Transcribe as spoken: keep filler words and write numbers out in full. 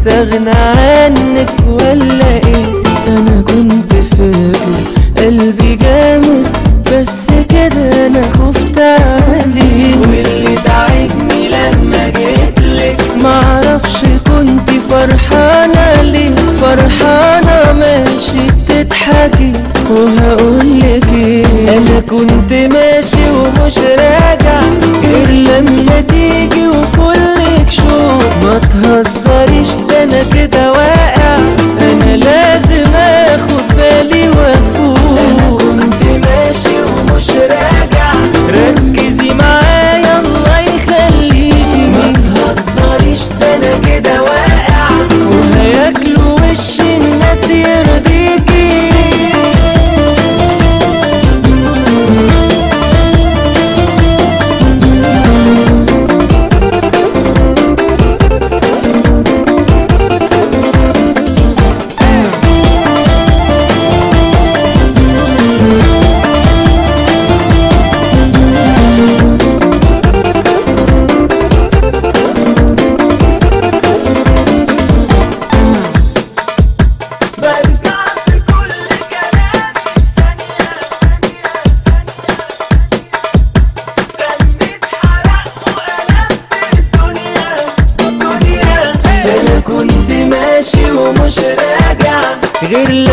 هستغنى عنك ولا ايه؟ انا كنت فاكر قلبي جامد بس كده انا خفت عليه، واللي تعبني لما جيتلك معرفش كنت فرحانة ليه. فرحانة ماشي بتضحكي وهقولك ايه، انا كنت ماشي ومش راجع غير لما تيجي وكلك شوق. ما تهزريش ده انا كده واقع، انا لازم اخد بالي وافوق. انا كنت ماشي ومش راجع، ركزي معايا الله يخليكي. ما تهزريش ده انا كده واقع، وهياكلوا وش الناس يرضيكي. كنت ماشي ومش راجع غير